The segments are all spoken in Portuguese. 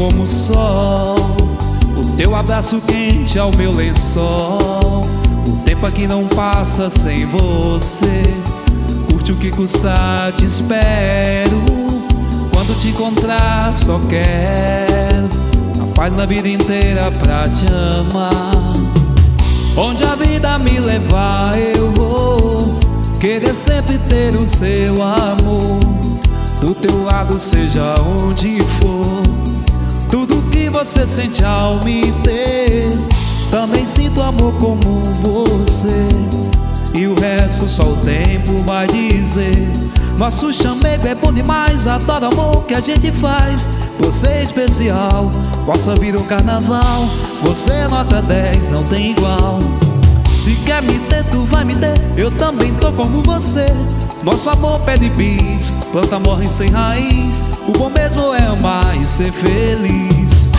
como o sol, o teu abraço quente ao meu lençol. O tempo aqui não passa sem você. Curte o que custar, te espero. Quando te encontrar só quero a paz na vida inteira pra te amar. Onde a vida me levar eu vou querer sempre ter o seu amor. Do teu lado seja onde for. Tudo que você sente ao me ter, também sinto amor como você. E o resto só o tempo vai dizer. Nosso chamego é bom demais, adoro o amor que a gente faz. Você é especial, possa vir um carnaval. Você é nota 10, não tem igual. Se quer me ter, tu vai me ter, eu também tô como você. Nosso amor pede bis, planta morre sem raiz. O bom mesmo é amar e ser feliz.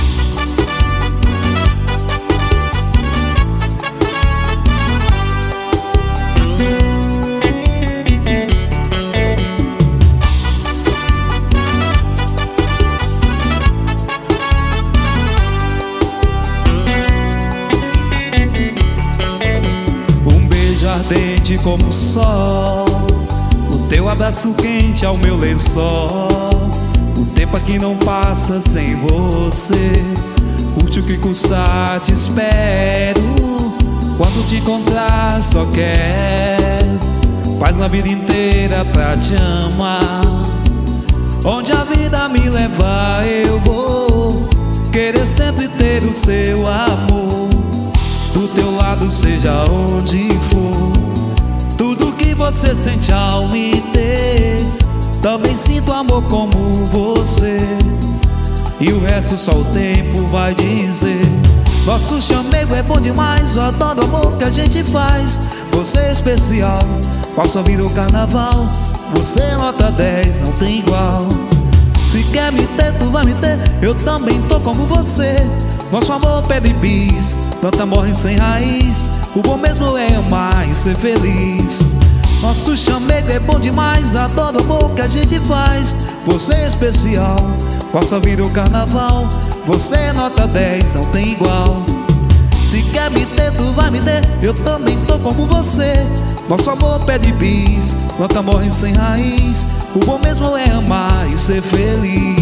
Ardente como o sol, o teu abraço quente ao meu lençol. O tempo aqui não passa sem você. Curte o que custar, te espero. Quando te encontrar só quero paz na vida inteira pra te amar. Onde a vida me levar eu vou querer sempre ter o seu amor. Do teu lado seja onde for. Tudo que você sente ao me ter, também sinto amor como você. E o resto só o tempo vai dizer. Nosso chamego é bom demais, eu adoro o amor que a gente faz. Você é especial, faço a vida o carnaval. Você é nota 10, não tem igual. Se quer me ter, tu vai me ter, eu também tô como você. Nosso amor pede bis, planta morre sem raiz. O bom mesmo é amar e ser feliz. Nosso chamego é bom demais, adoro o amor que a gente faz. Você é especial, possa vir o carnaval. Você é nota 10, não tem igual. Se quer me ter, tu vai me ter, eu também tô como você. Nosso amor pede bis, planta morre sem raiz. O bom mesmo é amar e ser feliz.